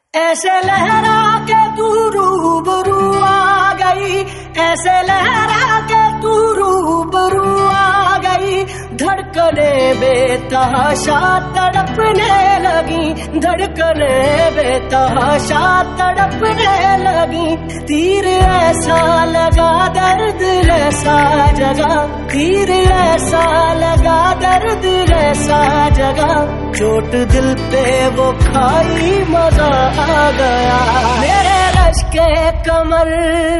ऐसे लहरा के तू रूबरू आ गई, ऐसे लहरा के तू रूबरू आ गई। धड़कने बेतहाशा तड़पने लगी, धड़कने बेतहाशा तड़पने लगी। तीर ऐसा लगा दर्द ऐसा जगा, तीर ऐसा लगा दर्द ऐसा जगा। चोट दिल पे वो खाई मजा आ गया। मेरे रश के कमर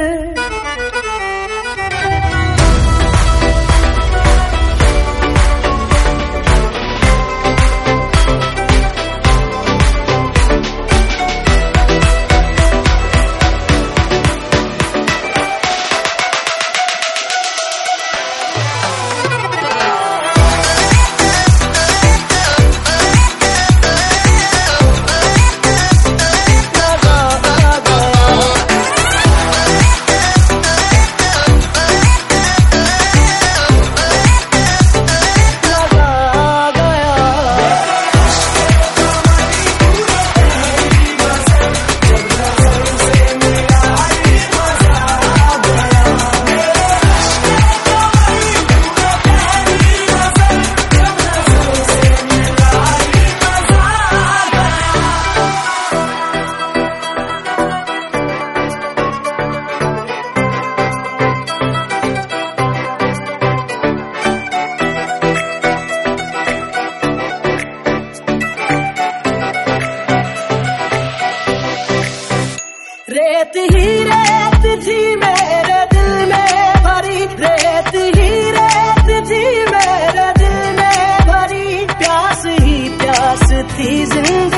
रेत ही रेत थी मेरे दिल में भरी, रेत ही रेत थी मेरे दिल में भरी। प्यास ही प्यास थी जिंदगी